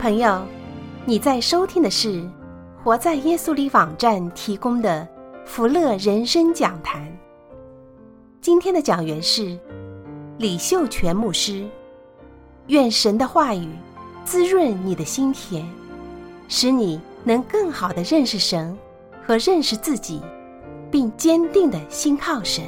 朋友，你在收听的是活在耶稣里网站提供的福乐人生讲坛。今天的讲员是李秀全牧师。愿神的话语滋润你的心田，使你能更好地认识神和认识自己，并坚定地信靠神。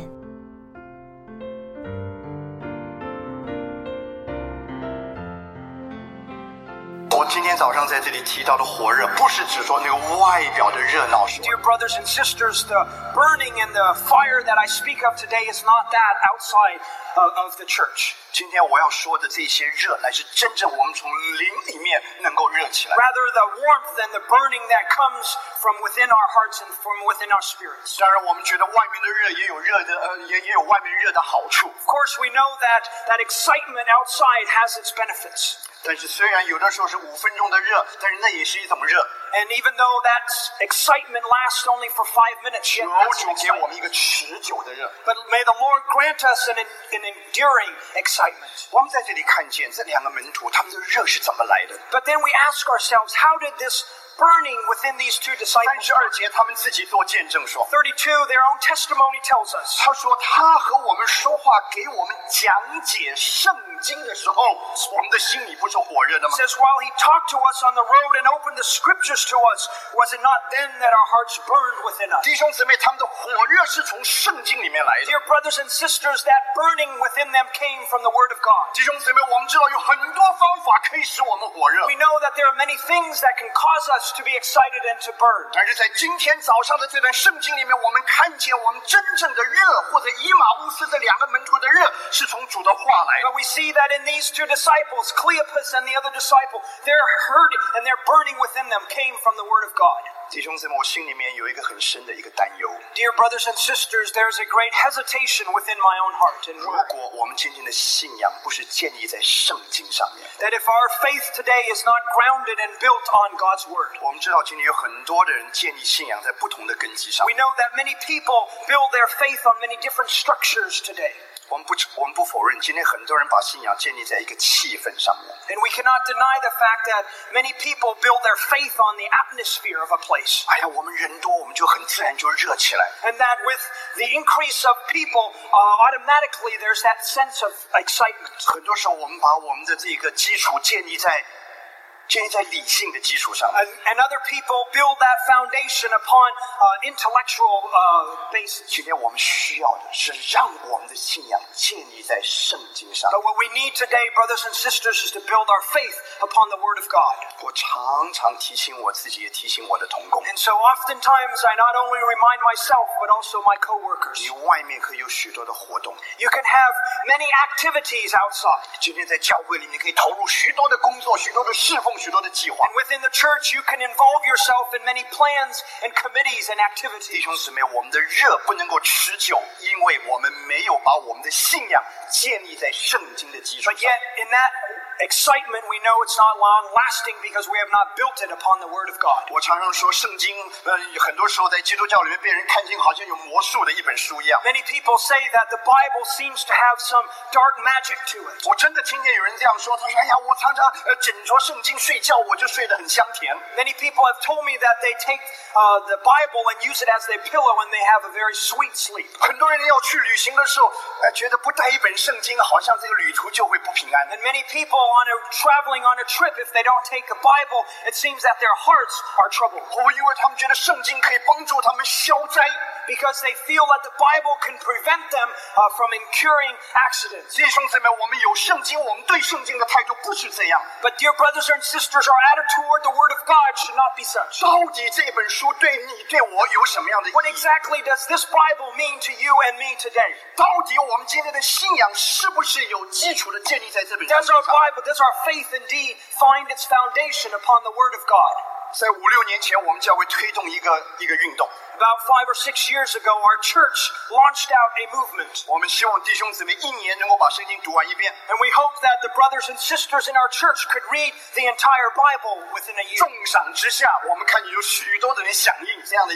我今天早上在这里提到的火热，不是指说那个外表的热闹。 Dear brothers and sisters, the burning and the fire that I speak of today is not that outside of the church. 今天我要说的这些热，乃是真正我们从灵里面能够热起来。 Rather, the warmth and the burning that comes from within our hearts and from within our spirits. 当然，我们觉得外面的热也有热的，也有外面热的好处。 Of course, we know that excitement outside has its benefits. 但是虽然有的时候是5分钟的热，但是那也是一种热。 And even though that excitement lasts only for 5 minutes, yet that's 主给我们一个持久的热。 But may the Lord grant us an enduring excitement. 我们在这里看见这两个门徒，他们的热是怎么来的？ But then we ask ourselves, how did this burning within these two disciples? 32节，他们自己做见证说 32, their own testimony tells us. 他说他和我们说话，给我们讲解圣经的时候，我们的心里不是火热的吗？ Says while he talked to us on the road and opened the scriptures to us, was it not then that our hearts burned within us? 弟兄姊妹，他们的火热是从圣经里面来的。 Dear brothers and sisters, that burning within them came from the Word of God. 弟兄姊妹，我们知道有很多方法可以使我们火热。 We know that there are many things that can cause us to be excited and to burn. 但是在今天早上的这段圣经里面，我们看见我们真正的热，或者以马乌斯这两个门徒的热，是从主的话来的。 But we see that in these two disciples, Cleopas and the other disciple, their hurt and their burning within them came from the Word of God. 弟兄姊妹，我心里面有一个很深的一个担忧。 Dear brothers and sisters, there's a great hesitation within my own heart and 如 word. 果我们今天的信仰不是建立在圣经上面， That if our faith today is not grounded and built on God's Word. 我们知道今天有很多的人建立信仰在不同的根基上 We。know that many people build their faith on many different structures today. 我们不否认，今天很多人把信仰建立在一个气氛上面。 And we cannot deny the fact that many people build their faith on the atmosphere of a place. 哎呀，我们人多，我们就很自然就热起来。 And that with the increase of people, automatically there's that sense of excitement. 很多时候，我们把我们的这个基础建立在理性的基础上面。 And other people build that foundation upon intellectual basis. 今天我们需要的是让我们的信仰建立在圣经上。 But what we need today, brothers and sisters, is to build our faith upon the Word of God. 我常常提醒我自己，也提醒我的同工， And so oftentimes I not only remind myself, but also my coworkers. 你外面可以有许多的活动。 You can have many activities outside. 今天在教会里面可以投入许多的工作，许多的侍奉，许多的计划。 And within the church, you can involve yourself in many plans and committees and 弟 activities. 兄姊妹，我们的热不能够持久，因为我们没有把我们的信仰建立在圣经的基础 But 上。 yet, in that excitement, we know it's not long-lasting because we have not built it upon the Word of God. 我常常说，圣经很多时候在基督教里面被人看见好像有魔术的一本书一样。 Many people say that the Bible seems to have some dark magic to it. 我真的听见有人这样说，他说：“哎呀，我常常枕着圣经睡觉，我就睡得很香甜。” Many people have told me that they take the Bible and use it as their pillow and they have a very sweet sleep. 很多人要去旅行的时候，觉得不带一本圣经，好像这个旅途就会不平安。 And many people traveling on a trip, if they don't take a Bible, it seems that their hearts are troubled. 因为他们觉得圣经可以帮助他们消灾。 Because they feel that the Bible can prevent them from incurring accidents. 弟兄姊妹，我们有圣经，我们对圣经的态度不是这样。 But dear brothers and sisters, our attitude toward the Word of God should not be such. 到底这本书对你对我有什么样的意 What 义？ exactly does this Bible mean to you and me today? 到底我们今天的信仰是不是有基础的建立在这本圣 Does 经 our 上？ Bible, does our faith indeed find its foundation upon the Word of God? 在5、6年前，我们教会推动一个运动， About 5 or 6 years ago, our church launched out a movement. 我们希望弟兄姊妹一年能够把圣经读完一遍。 And we hope that the brothers and sisters in our church could read the entire Bible within a year. 重赏之下，我们看见有许多的人响应这样的一个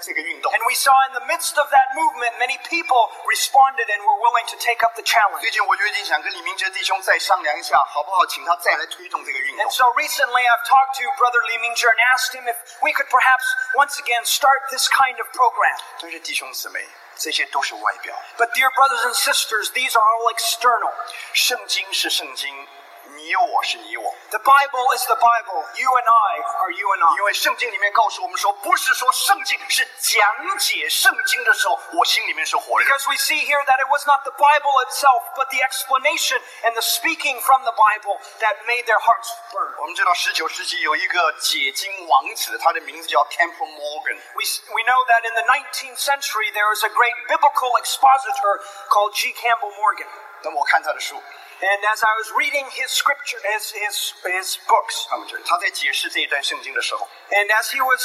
这个运动。 And we saw in the midst of that movement, many people responded and were willing to take up the challenge. 最近我决定想跟李明哲弟兄再商量一下，好不好请他再来推动这个运动 And。so recently I've talked to Brother Li Mingzhi and asked him if we could perhaps once again start this kind of program. 但是弟兄姊妹，这些都是外表， But dear brothers and sisters, these are all external. 圣经是圣经，你我是你我。 The Bible is the Bible. You and I are you and 因 I. 为圣经里面告诉我们说，不是说圣经是讲解圣经的时候，我心里面是火热。 Because we see here that it was not the Bible itself, but the explanation and the speaking from the Bible that made their hearts burn. 我们知道19世纪有一个解经王子，他的名字叫 Temple Morgan。 We know that in the 19th century there was a great biblical expositor called G. Campbell Morgan. 那么我看他的书， And as I was reading his scripture, his books, 他在解释这一段圣经的时候， and as he was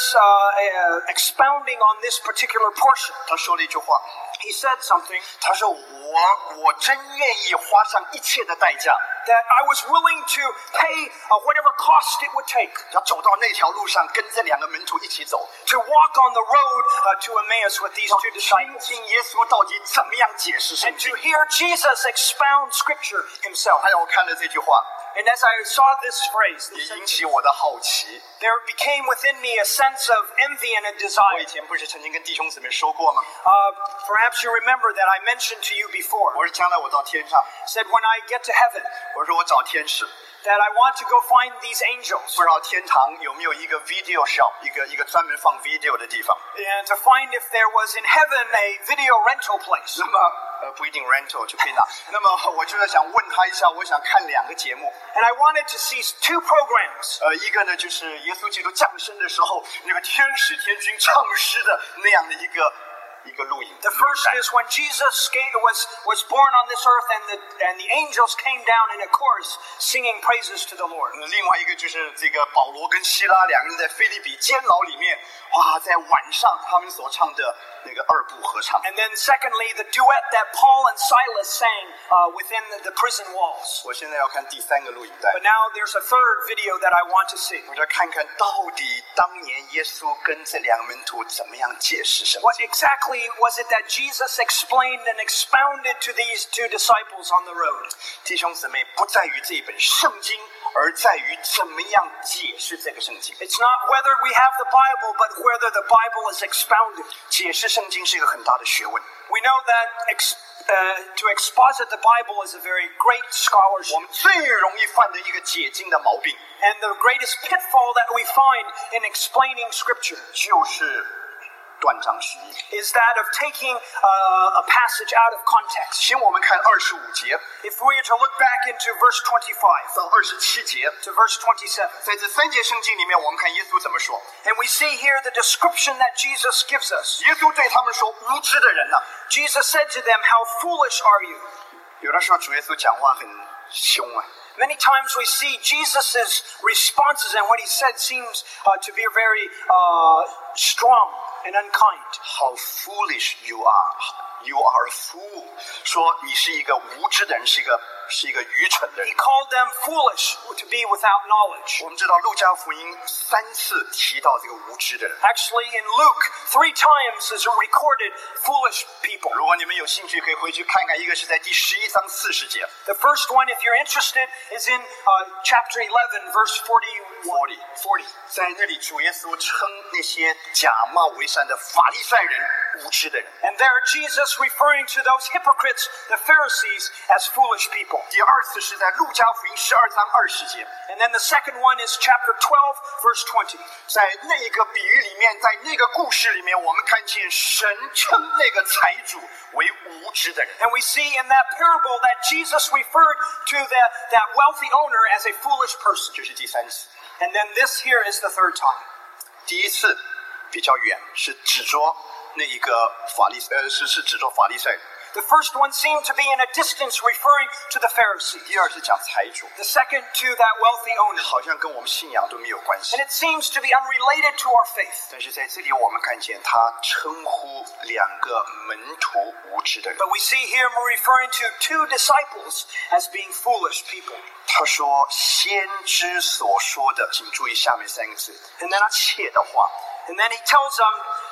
expounding on this particular portion, 他说了一句话， he said something 他说我真愿意花上一切的代价， that I was willing to pay whatever cost it would take 要走到那条路上，跟这两个门徒一起走， to walk on the road to Emmaus with these two 听 disciples 听耶稣到底怎么样解释圣 and 经 to。hear Jesus expound scripture himself. 他让我看了这句话， And as I saw this phrase, 也引起我的好奇。 there became within me a sense of envy and a 我 desire. 以前不是曾经跟弟兄姊妹说过吗？ Perhaps you remember that I mentioned to you before, 我说将来我到天上， said when I get to heaven, 我说我找天使， that I want to go find these angels 不知道天堂有没有一个 video shop， 一个专门放 video 的地方。 and to find if there was in heaven a video rental place. 那么不一定 rental 就可以拿。那么我就是想问他一下，我想看2个节目。 And I wanted to see 2 programs. 一个呢就是耶稣基督降生的时候，那个天使天君唱诗的那样的一个录影。 The first is when Jesus was born on this earth and the angels came down in a chorus singing praises to the Lord. 另外一个就是这个保罗跟希拉两个人在腓立比监牢里面，哇，在晚上他们所唱的那个2部合唱。 And then secondly, the duet that Paul and Silas sang within the prison walls. 我现在要看第3个录影带 But，now there's a third video that I want to see. 我要看看到底当年耶稣跟这2个门徒怎么样解释圣 What 经。 exactly was it that Jesus explained and expounded to these 2 disciples on the road? 弟兄姊妹，不在于这一本圣经，而在于怎么样解释这个圣经。 It's not whether we have the Bible, but whether the Bible is expounded. 解释圣经是一个很大的学问。 We know that to exposit the Bible is a very great 我 scholarship. 们最容易犯的一个解经的毛病， And the greatest pitfall that we find in explaining Scripture 就是断章取义。 is that of taking a passage out of context. 请我们看25节 If we are to look back into verse 25 到27节， to verse 27, 在这3节圣经里面，我们看耶稣怎么说。 and we see here the description that Jesus gives us. 耶稣对他们说：“无知的人呐、 Jesus said to them, "How foolish are you?" 有的时候主耶稣讲话很凶啊， Many times we see Jesus' responses and what he said seems to be very strong and unkind. How foolish you are! You are a fool. 说你是一个无知的人，是一个愚蠢的人 He。called them foolish to be without knowledge. 我们知道路加福音3次提到这个无知的人。 Actually, in Luke, 3 times is recorded foolish people. 如果你们有兴趣，可以回去看看，一个是在第11章40节 The first one, if you're interested, is in chapter 11, verse 40. 在那里主耶稣称那些假冒为善的法利赛人无知的人。 And there Jesus referring to those hypocrites, the Pharisees, as foolish people. 第2次是在路加福音12章20节， And then the second one is chapter 12, verse 20. 在那个比喻里面，在那个故事里面，我们看见神称那个财主为无知的人。 And we see in that parable that Jesus referred to that wealthy owner as a foolish person. 这是第3次。 And then this here is the third time. 第1次比较远，是指着那一个是指着法利赛人。 The first one seemed to be in a distance referring to the Pharisee. 第2是讲财主， The second to that wealthy owner. 好像跟我们信仰都没有关系 And。it seems to be unrelated to our faith. 但是在这里我们看见他称呼2个门徒无知的人。 But we see here we're referring to 2 disciples as being foolish people. 他说先知所说的，请注意下面3个字， And then 一切的话。 And then he tells them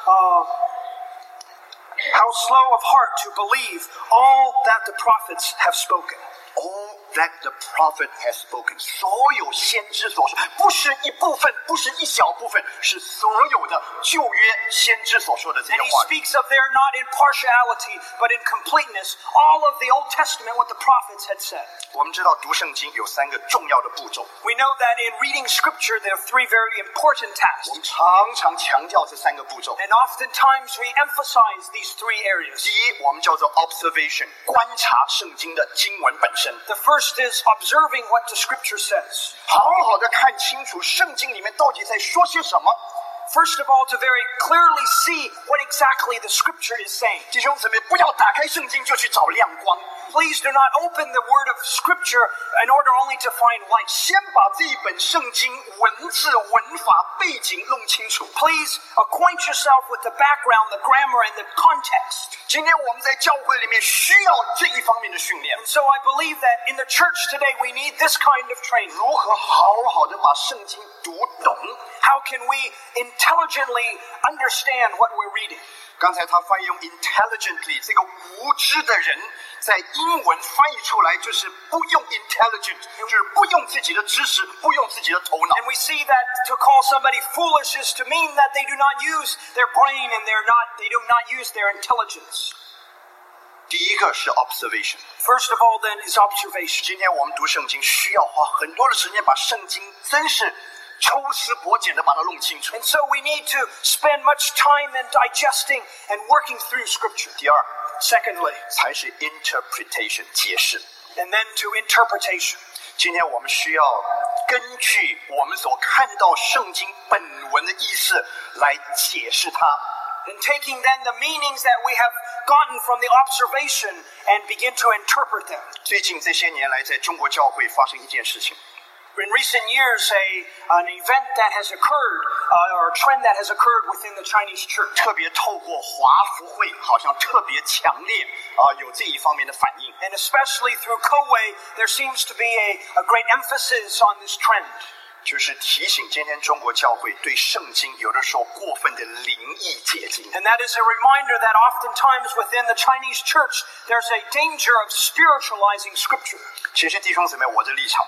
how slow of heart to believe all that the prophets have spoken. All that the prophet has spoken. 所有先知所说，不是一部分，不是一小部分，是所有的旧约先知所说的这些 And he 话语。 speaks of there not in partiality, but in completeness, all of the Old Testament, what the prophets had said. 我们知道读圣经有3个重要的步骤， We know that in reading Scripture, there are 3 very important 我 tasks. 们常常强调这3个步骤。 And oftentimes we emphasize these 3 areas. 第一，我们叫做 observation， 观察圣经的经文本身， The first is observing what the Scripture says. 好好的看清楚圣经里面到底在说些什么。 First of all, to very clearly see what exactly the Scripture is saying. 弟兄姊妹，不要打开圣经就去找亮光， Please do not open the Word of Scripture in order only to find light. 先把这一本圣经文字、文法、背景弄清楚。 Please acquaint yourself with the background, the grammar, and the context. 今天我们在教会里面需要这一方面的训练， And so I believe that in the church today we need this kind of training. 如何好好的把圣经读懂。 How can we intelligently understand what we're reading? 刚才他翻译用 intelligently， 这个无知的人在英文翻译出来就是不用 intelligent， 就是不用自己的知识，不用自己的头脑。 And we see that to call somebody foolish is to mean that they do not use their brain and they do not use their intelligence. 第一个是 observation。 First of all, then, is observation. 今天我们读圣经需要花很多的时间把圣经真是抽丝剥茧的把它弄清楚。 And so we need to spend much time in digesting and working through Scripture. 第二， Secondly, 才是 interpretation 解释。 and then to interpretation. 今天我们需要根据我们所看到圣经本文的意思来解释它。 And taking then the meanings that we have gotten from the observation and begin to interpret them. 最近这些年来，在中国教会发生一件事情。 In recent years, an event that has occurred, or a trend that has occurred within the Chinese church. 特别透过华福会，好像特别强烈有这一方面的反应。 And especially through Kowei, there seems to be a great emphasis on this trend. 就是提醒今天中国教会对圣经有的时候过分的灵意解经。 And that is a reminder that oftentimes within the Chinese church, there's a danger of spiritualizing Scripture. 其实弟兄姊妹，我的立场，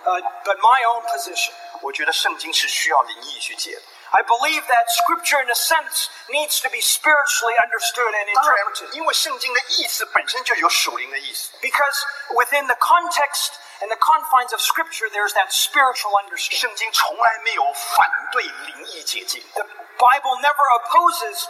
But my own position, 我觉得圣经是需要灵意去解的。 I believe that Scripture in a sense needs to be spiritually understood and 当然 interpreted. 因为圣经的意思本身就有属灵的意思。 Because within the context and the confines of Scripture, there's that spiritual understanding. 圣经从来没有反对灵意解经。 The Bible never opposes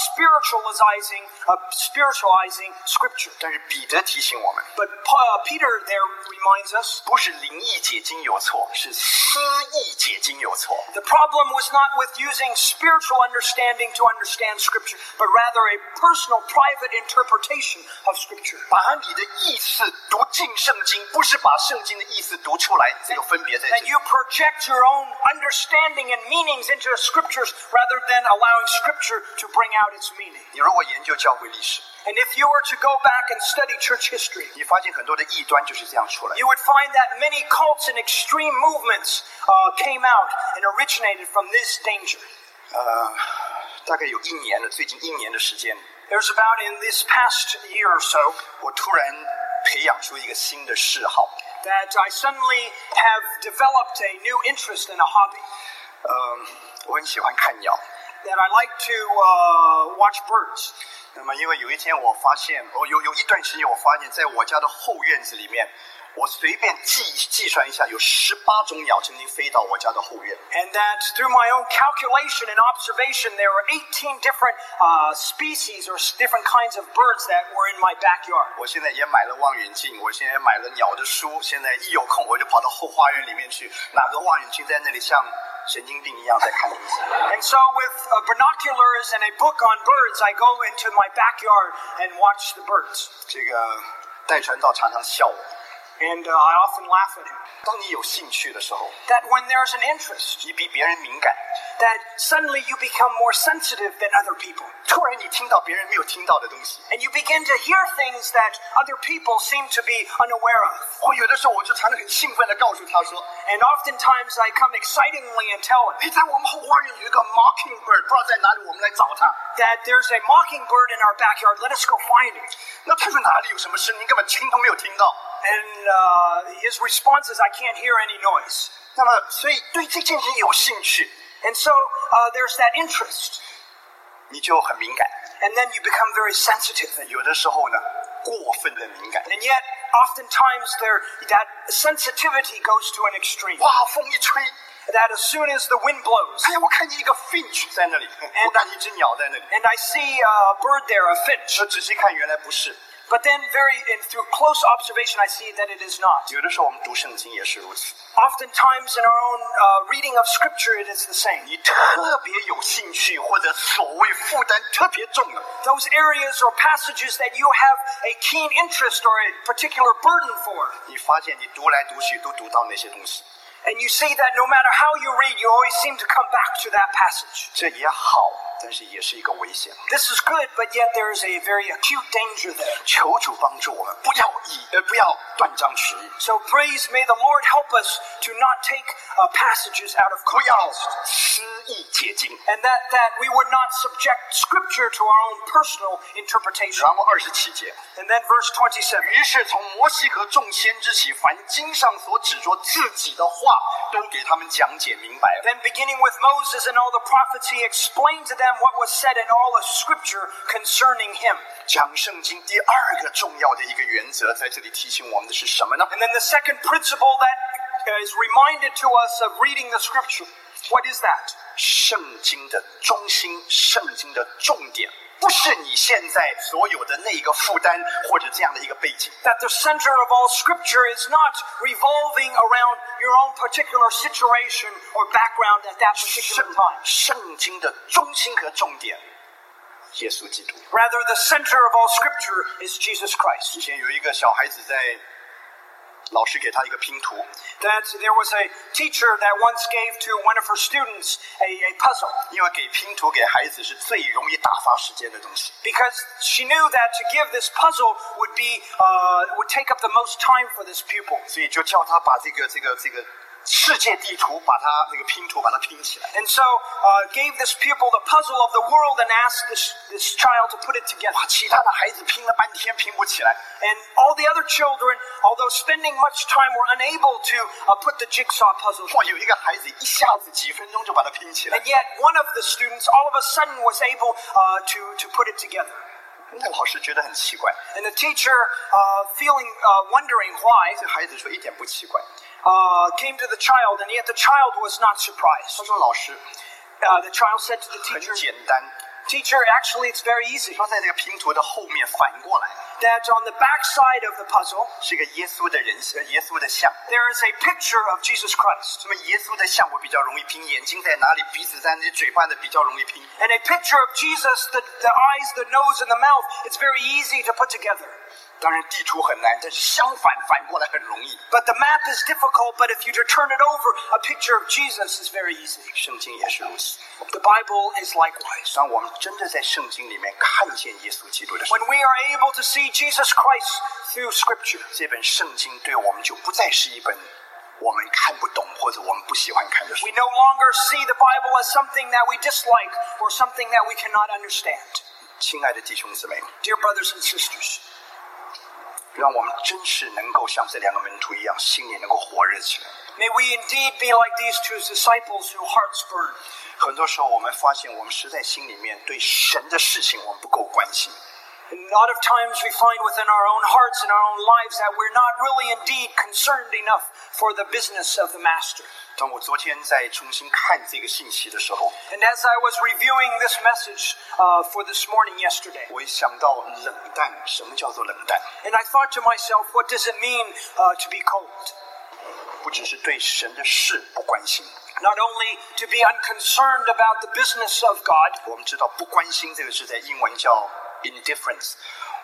spiritualizing Scripture. 但是彼得提醒我们， But Peter there reminds us, 不是灵意解经有错，是私意解经有错。 the problem was not with using spiritual understanding to understand Scripture, but rather a personal, private interpretation of Scripture. 把你的意思读进圣经，不是把圣经的意思读出来，这个分别在这 That 里。 you project your own understanding and meanings into Scriptures rather than allowing Scripture to bring out its meaning. 你如果研究教会历史， And if you were to go back and study church history, 你发现很多的异端就是这样出来的。 you would find that many cults and extreme movements came out and originated from this danger. 大概有最近一年的时间， There's about in this past year or so 我突然培养出一个新的嗜好。 that I suddenly have developed a new interest in a hobby. 我很喜欢看鸟。 That I like to watch birds. 那么因为有一天我发现，有一段时间我发现，在我家的后院子里面，我随便计算一下，有18种鸟曾经飞到我家的后院。 And that through my own calculation and observation, there were 18 different species or different kinds of birds that were in my backyard. 我现在也买了望远镜，我现在买了鸟的书，现在一有空我就跑到后花园里面去，拿个望远镜在那里像神经病一样在看东西。 And so with binoculars and a book on birds, I go into my backyard and watch the birds. 这个戴传道常常笑我， And I often laugh at him. 当你有兴趣的时候， That when there's an interest, 你比别人敏感， that suddenly you become more sensitive than other people. 突然你听到别人没有听到的东西。 And you begin to hear things that other people seem to be unaware of. 或有的时候我就常常很兴奋地告诉他说， And oftentimes I come excitingly and tell him 在我们后花园有一个 mockingbird， 不知道在哪里，我们来找它。 that there's a mockingbird in our backyard. Let us go find it. 那他说哪里有什么声音，根本听都没有听到。 And his response is, I can't hear any noise. 那么，所以对这件事有兴趣， And so there's that interest. 你就很敏感。 And then you become very sensitive. 有的时候呢，过分的敏感。 And yet, oftentimes that sensitivity goes to an extreme. 哇，风一吹， That as soon as the wind blows, 哎呀，我看见一个 finch 在那里，我看见一只鸟在那里。 and I see a bird there, a finch. 仔细看，原来不是。 But then through close observation, I see that it is not. 有的时候我们读圣经也是如此。 Oftentimes in our own reading of Scripture, it is the same. 你特别有兴趣，或者所谓负担特别重的， Those areas or passages that you have a keen interest or a particular burden for. 你发现你读来读去都读到那些东西， And you see that no matter how you read, you always seem to come back to that passage. 这也好，但是也是一个危险。 This is good, but yet there is a very acute danger there. 求主帮助我们，不要断章取义， So praise, may the Lord help us to not take passages out of 不要 context. 私意解经。 And that we would not subject Scripture to our own personal interpretation. 然后27节， And then verse 27. 于是从摩西和众先知起，凡经上所指着自己的话，都给他们讲解明白了。 Then beginning with Moses and all the prophets, he explained to them what was said in all of Scripture concerning him. 讲圣经第二个重要的一个原则，在这里提醒我们的是什么呢？ And then the second principle that is reminded to us of reading the Scripture. What is that? 圣经的中心，圣经的重点，不是你现在所有的那个负担或者这样的一个背景。 That the center of all Scripture is not revolving around your own particular situation or background at that particular time. 圣经的中心和重点，耶稣基督。 Rather, the center of all Scripture is Jesus Christ. 以前有一个小孩子在，老师给他一个拼图， That there was a teacher that once gave to one of her students a puzzle. 因为给拼图给孩子是最容易打发时间的东西。 Because she knew that to give this puzzle would take up the most time for this pupil. 所以就叫他把这个世界地图，把它那个拼图把它拼起来。 And so gave this pupil the puzzle of the world and asked this child to put it together. 哇，其他的孩子拼了半天拼不起来。 And all the other children, although spending much time, were unable to put the jigsaw puzzle 哇， together. 有一个孩子一下子几分钟就把它拼起来 And。yet one of the students all of a sudden was able to put it together. 那老师觉得很奇怪， And the teacher, wondering why, 这孩子说一点不奇怪。 came to the child, and yet the child was not surprised. 他说老师 The child said to the 很 teacher, 简单， Teacher, actually it's very easy. 他在这个拼图的后面反过来 That on the back side of the puzzle, 是个耶稣的人像，耶稣的像。 there is a picture of Jesus Christ. 那么耶稣的像我比较容易拼，眼睛在哪里，鼻子在哪里，嘴巴的比较容易拼。 And a picture of Jesus, the eyes, the nose, and the mouth, it's very easy to put together. 当然地图很难，但是相反反过来很容易。 But the map is difficult, but if you to turn it over, a picture of Jesus is very easy. 圣经也是如此。 The Bible is likewise. 当我们真的在圣经里面看见耶稣基督的时候， When we are able to see Jesus Christ through Scripture, 这本圣经对我们就不再是一本我们看不懂或者我们不喜欢看的书 we。no longer see the Bible as something that we dislike or something that we cannot understand. 亲爱的弟兄姊妹， Dear brothers and sisters, 让我们真是能够像这两个门徒一样，心里能够火热起来。 may we indeed be like these two disciples whose hearts burn. 很多时候，我们发现我们实在心里面对神的事情我们不够关心。 And a lot of times we find within our own hearts and our own lives that we're not really indeed concerned enough for the business of the Master. 当我昨天在重新看这个信息的时候， And as I was reviewing this message for this morning yesterday, 我一想到冷淡，什么叫做冷淡？ and I thought to myself, what does it mean to be cold? 不只是对神的事不关心， Not only to be unconcerned about the business of God, 我们知道不关心这个是在英文叫 indifference。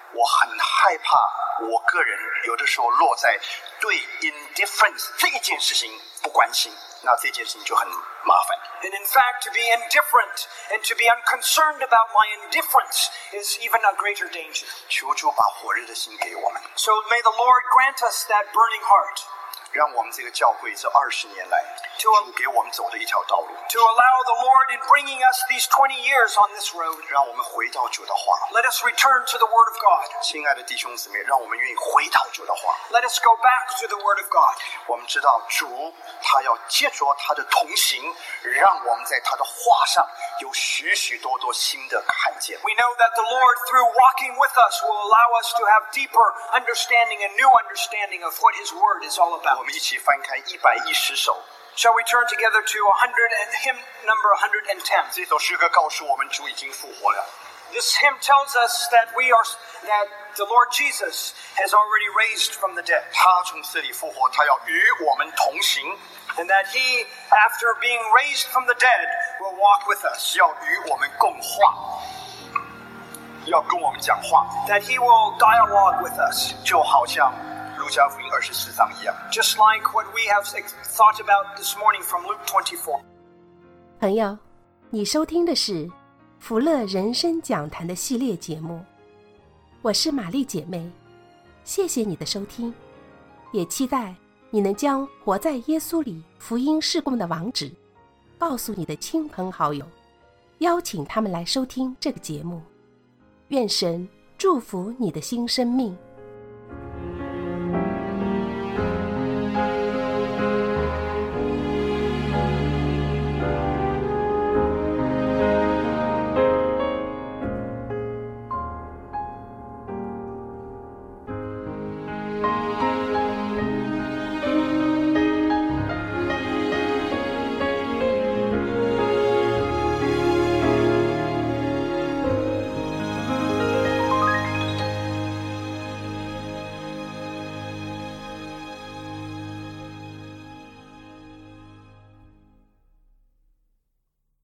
我很害怕我个人有的时候落在对 indifference 这一件事情不关心，那这件事情就很麻烦。 And in fact, to be indifferent and to be unconcerned about my indifference is even a greater danger. 求主把火热的心给我们， So may the Lord grant us that burning heart 让我们这个教会这20年来主给我们走的一条道路， to allow the Lord in bringing us these 20 years on this road. 让我们回到主的话。 Let us return to the Word of God. 亲爱的弟兄姊妹，让我们愿意回到主的话。 Let us go back to the Word of God. 我们知道主他要借着他的同行，让我们在他的话上有许许多多新的看见。 We know that the Lord, through walking with us, will allow us to have deeper understanding and new understanding of what His Word is all 我 about. 们一起翻开110首， Shall we turn together to hymn number 110? 这首诗歌告诉我们主已经复活了。 This hymn tells us that that the Lord Jesus has already raised from the dead, 他从死里复活，他要与我们同行， and that He, after being raised from the dead, will walk with us, 要与我们共话，要跟我们讲话， that He will dialogue with us, 就好像路加福音24章一样。 just like what we have thought about this morning from Luke 24. 朋友，你收听的是福乐人生讲坛的系列节目，我是玛丽姐妹，谢谢你的收听，也期待你能将活在耶稣里福音事工的网址告诉你的亲朋好友，邀请他们来收听这个节目。愿神祝福你的新生命。